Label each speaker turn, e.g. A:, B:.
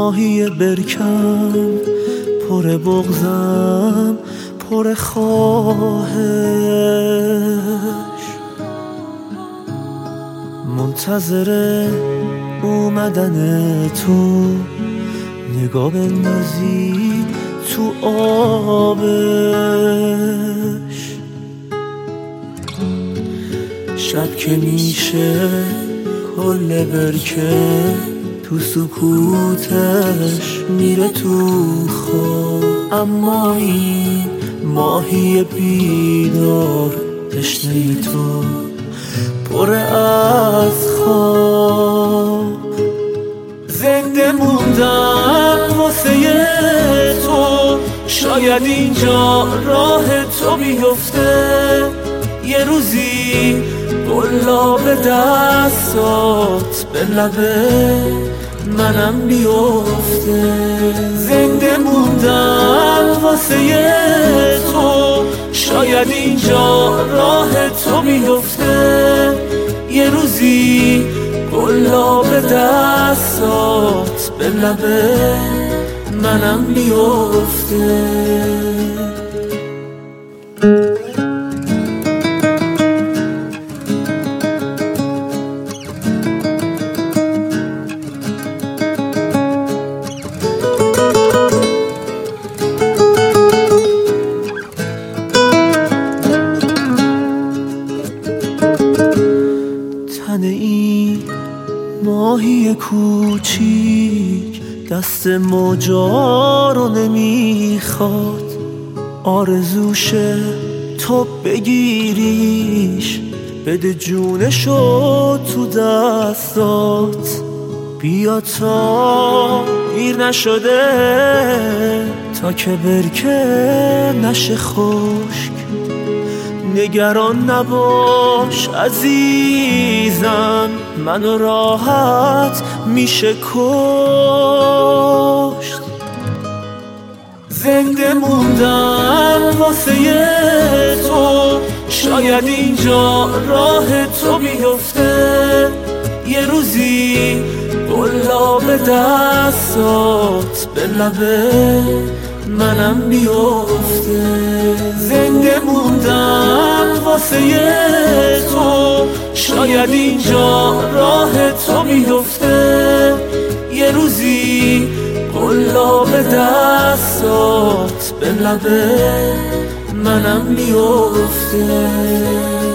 A: ماهی برکم، پر بغضم، پر خواهش، منتظر اومدن تو، نگاه بندازی تو آبش. شب که میشه کل برکه تو سکوتش میره تو خواب، اما این ماهی بیدار تشنه تو پر از خواب. زنده موندم واسه تو، شاید اینجا راه تو بیفته، یه روزی گلاب دستات به لبه منم بیفته. زنده موندم واسه تو، شاید اینجا راه تو بیفته، یه روزی گلاب دستات به لبه منم بیفته. این ماهی کوچیک دست موجا رو نمیخواد، آرزوشه تو بگیریش، بده جونشو تو دستات. بیا تا دیر نشده، تا که برکه نشه خشک، نگران نباش عزیزم، منو راحت میشه کشت. زنده موندم واسه تو، شاید اینجا راه تو بیفته، یه روزی گلاب دستات به لبه منم بیفته. زنده موندم واسه تو، شاید اینجا راه تو بیفته، یه روزی گلاب دستات به لبه منم بیفته.